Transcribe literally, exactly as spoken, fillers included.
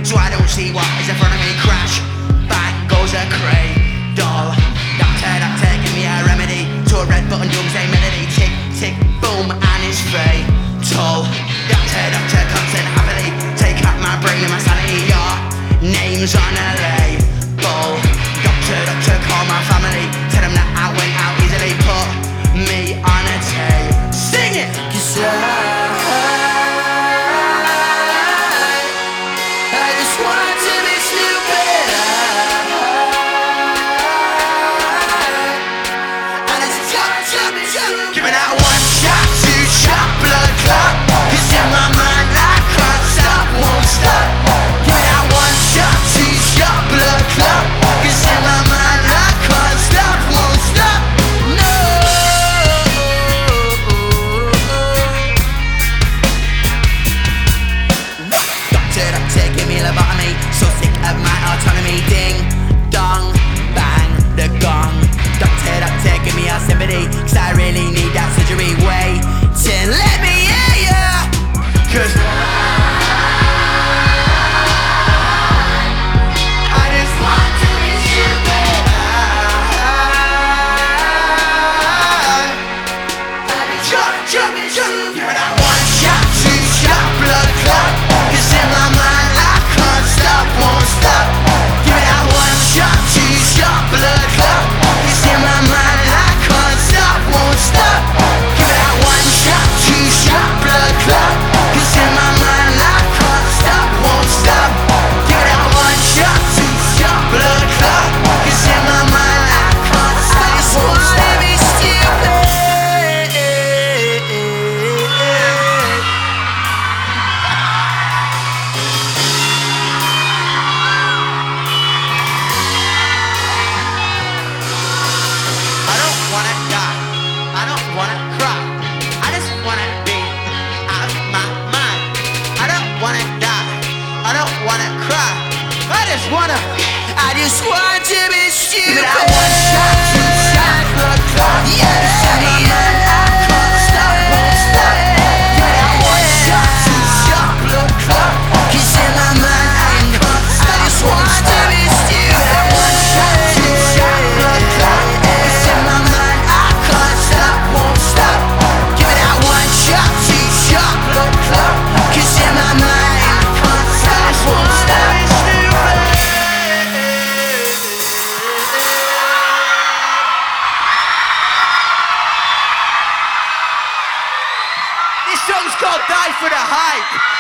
so I don't see what is in front of me. Crash, bang goes a cradle. Doctor, doctor, give me a remedy to a red button doomsday melody. Tick, tick, boom, and it's fatal. Doctor, doctor, constant happily take out my brain and my sanity. Your name's on a label. Doctor, doctor, call my family. Tell them that I went out easily. Put me on a tape. Sing it! 'Cause I, I just want to be stupid. I, I just got to be stupid. Give me that one shot, two shot, blood clot. 'Cause in my mind I can't stop, won't stop. Give me that one shot, two shot, blood clot. 'Cause in my mind I can't stop, won't stop. No. Doctor, doctor, give me lobotomy. So sick of my autonomy. Ding, dong, bang, the gong. Doctor, doctor, give me your sympathy. 'Cause I really need that surgery. Wait till let me hear ya. 'Cause I just want to be stupid. I just got to be stupid. Give me that one shot, two shot, blood clot. 'Cause in my mind I can't stop, won't stop. Give me that one shot, two shot, blood clot. 'Cause in my mind I can't stop, won't stop. Give me that one shot, two shot, blood clot. 'Cause in my mind I can't stop, won't stop. Give me that one shot, two shot, blood clot. 'Cause in my mind I can't stop, I just wanna be stupid. I don't wanna die, I don't wanna cry. I just wanna be out of my mind. I don't wanna die, I don't wanna cry. I just wanna, I just want to be stupid. Give me that one shot, two shot, blood clot. Yeah, yeah. I can't stop, won't stop. Give me that one shot, two shot, blood clot. 'Cause in my mind I can't stop, I just want to be stupid. Give me that one shot, two shot, blood clot. 'Cause in my mind I can't stop, won't stop. Give me that one shot, two shot, blood clot. 'Cause in my mind I can't stop, won't stop. This song's called Die for the Hype.